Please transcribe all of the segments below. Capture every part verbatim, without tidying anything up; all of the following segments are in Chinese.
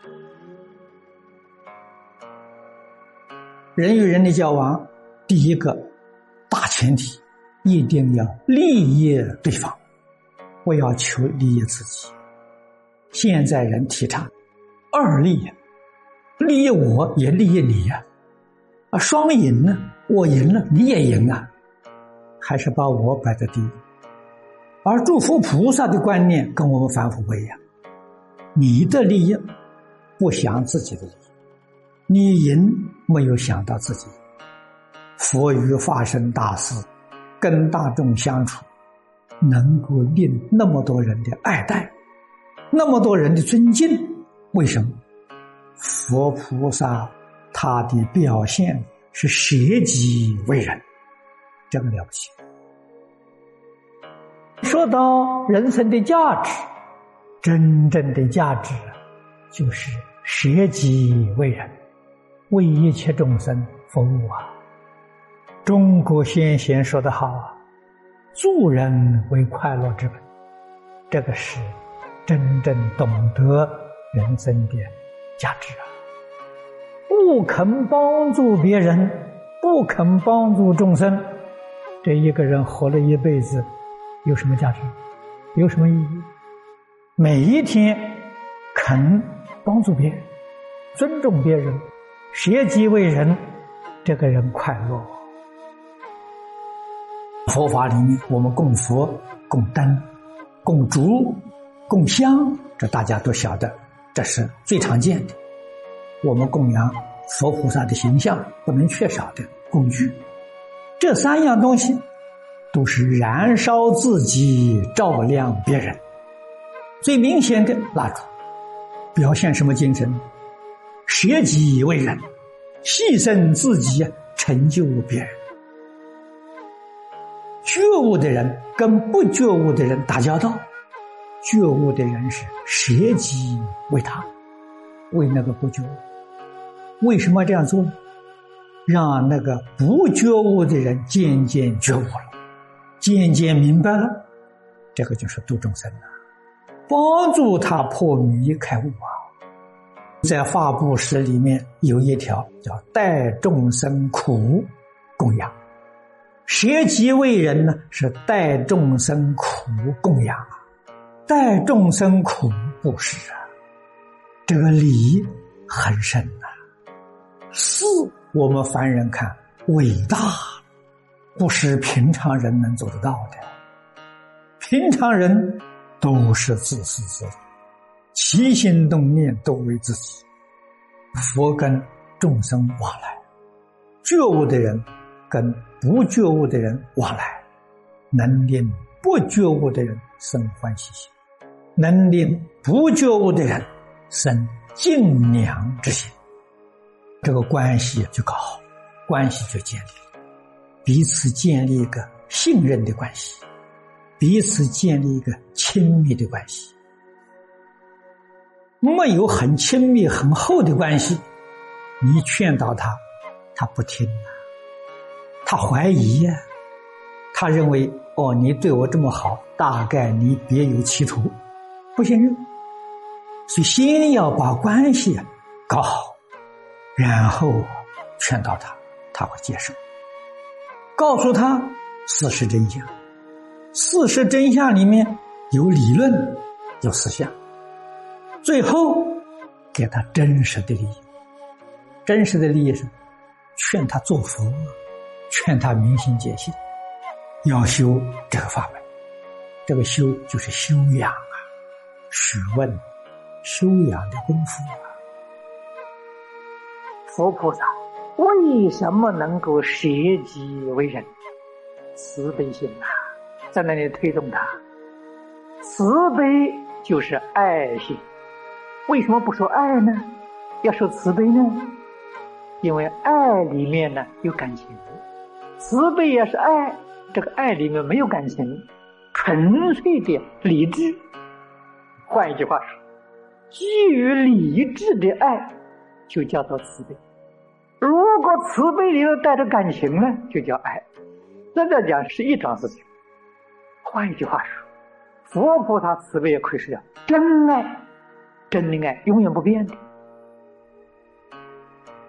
人与人的交往，第一个大前提一定要利益对方，不要求利益自己。现在人提倡二利，利益我也利益你呀、啊，双赢呢，我赢了你也赢啊，还是把我摆在第一。而诸佛菩萨的观念跟我们凡夫不一样，你的利益不想自己的利益，你赢没有想到自己。佛与化身大士跟大众相处，能够令那么多人的爱戴，那么多人的尊敬，为什么？佛菩萨他的表现是舍己为人，这个了不起。说到人生的价值，真正的价值就是舍己为人，为一切众生服务啊。中国先贤说得好啊，助人为快乐之本，这个是真正懂得人生的价值啊。不肯帮助别人，不肯帮助众生，这一个人活了一辈子有什么价值？有什么意义？每一天肯帮助别人，尊重别人，舍己为人，这个人快乐。佛法里面我们供佛、供灯、供烛、供香，这大家都晓得，这是最常见的。我们供养佛菩萨的形象不能缺少的工具，这三样东西都是燃烧自己，照亮别人。最明显的蜡烛表现什么精神？舍己为人，牺牲自己成就别人。觉悟的人跟不觉悟的人打交道，觉悟的人是舍己为他，为那个不觉悟。为什么这样做呢？让那个不觉悟的人渐渐觉悟了，渐渐明白了，这个就是度众生啊，帮助他破迷开悟啊。在法布施里面有一条叫代众生苦供养，舍己为人呢是代众生苦供养啊，代众生苦布施啊，这个理很深啊。事我们凡人看伟大，不是平常人能做得到的。平常人都是自私自利，起心动念都为自己。佛跟众生往来，觉悟的人跟不觉悟的人往来，能令不觉悟的人生欢喜心，能令不觉悟的人生敬仰之心，这个关系就搞好，关系就建立，彼此建立一个信任的关系，彼此建立一个亲密的关系。没有很亲密很厚的关系，你劝导他，他不听啊，他怀疑呀、啊，他认为哦，你对我这么好，大概你别有企图，不信任。所以先要把关系搞好，然后劝导他，他会接受。告诉他事实真相，事实真相里面有理论，有思想，最后给他真实的利益。真实的利益是劝他做佛，劝他明心见性，要修这个法门。这个修就是修养啊，学问修养的功夫啊。佛菩萨为什么能够舍己为人？慈悲心啊，在那里推动他。慈悲就是爱心。为什么不说爱呢？要说慈悲呢？因为爱里面呢有感情，慈悲也是爱，这个爱里面没有感情，纯粹的理智。换一句话说，基于理智的爱就叫做慈悲。如果慈悲里头带着感情呢，就叫爱。这在讲是一桩事情。换一句话说，佛菩萨慈悲也可以是叫真爱，真的爱永远不变的，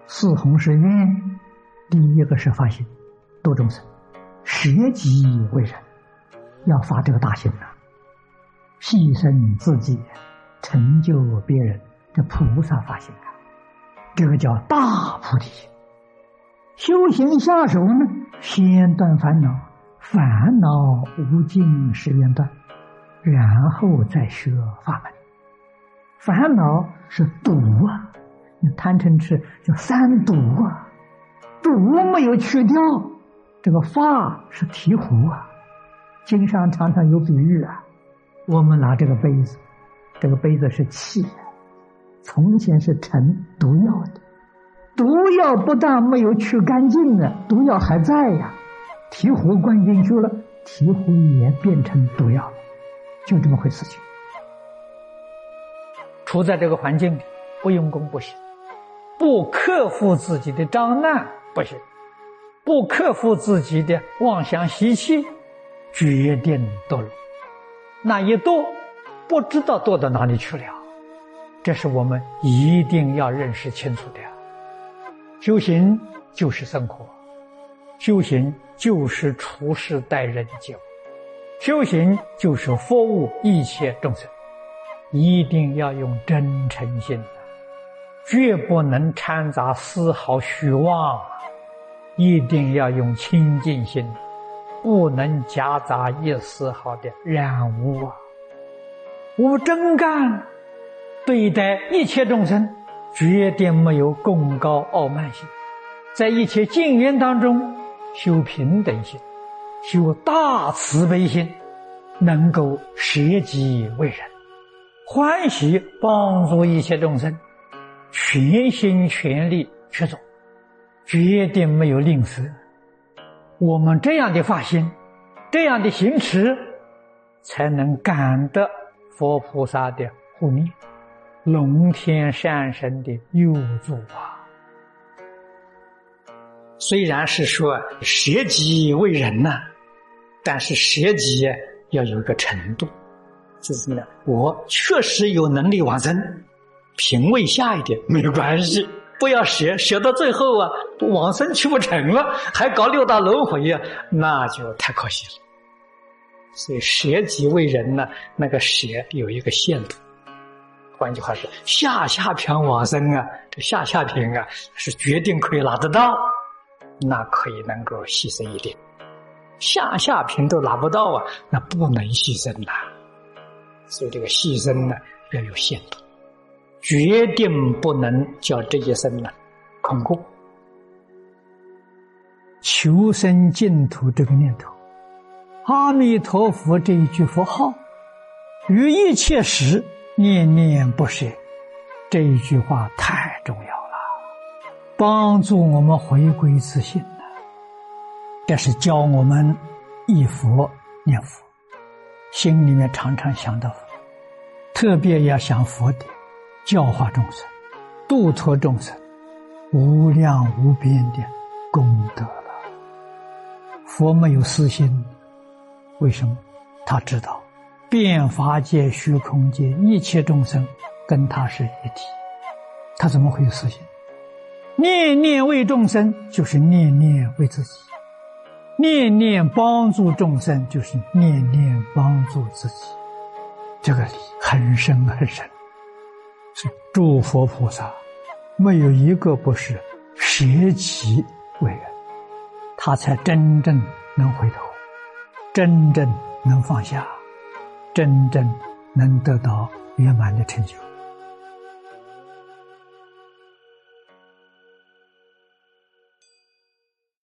四弘誓愿，第一个是发心度众生，舍己为人，要发这个大心呐、啊，牺牲自己，成就别人，这菩萨发心啊，这个叫大菩提心。修行下手呢，先断烦恼，烦恼无尽誓愿断，然后再学法门。烦恼是毒啊，贪嗔痴叫三毒啊，毒没有去掉，这个法是醍醐啊。经上常常有比喻啊，我们拿这个杯子，这个杯子是气，从前是盛毒药的，毒药不但没有去干净啊，毒药还在呀，醍醐灌进去了，醍醐也变成毒药了，就这么回事情。处在这个环境里，不用功不行，不克服自己的障难不行，不克服自己的妄想习气，决定堕落。那一堕，不知道堕到哪里去了，这是我们一定要认识清楚的。修行就是生活，修行就是处事待人接物，修行就是服务一切众生，一定要用真诚心，绝不能掺杂丝毫虚妄，一定要用清净心，不能夹杂一丝毫的染污啊！无真干对待一切众生，决定没有功高傲慢心，在一切境缘当中修平等心，修大慈悲心，能够舍己为人，欢喜帮助一切众生，全心全力去做，决定没有吝啬。我们这样的发心，这样的行持，才能感得佛菩萨的护念，龙天善神的佑助啊！虽然是说舍己为人呐、啊，但是舍己要有一个程度，就是呢，我确实有能力往生，品位下一点没有关系，不要舍舍到最后啊，往生去不成了，还搞六道轮回啊，那就太可惜了。所以舍己为人呢，那个舍有一个限度。换句话说，下下品往生啊，这下下品啊是决定可以拿得到，那可以能够牺牲一点。下下品都拿不到啊，那不能牺牲呐、啊。所以这个牺牲呢要有限度，决定不能叫这一生呢空过。求生净土这个念头，阿弥陀佛这一句佛号，于一切时念念不舍，这一句话太重要了，帮助我们回归自信的。这是教我们忆佛念佛，心里面常常想到佛，特别要想佛的教化众生，度脱众生，无量无边的功德了。佛没有私心，为什么？他知道遍法界虚空界一切众生跟他是一体，他怎么会有私心？念念为众生就是念念为自己，念念帮助众生就是念念帮助自己，这个理很深很深。是诸佛菩萨没有一个不是舍己为人，他才真正能回头，真正能放下，真正能得到圆满的成就。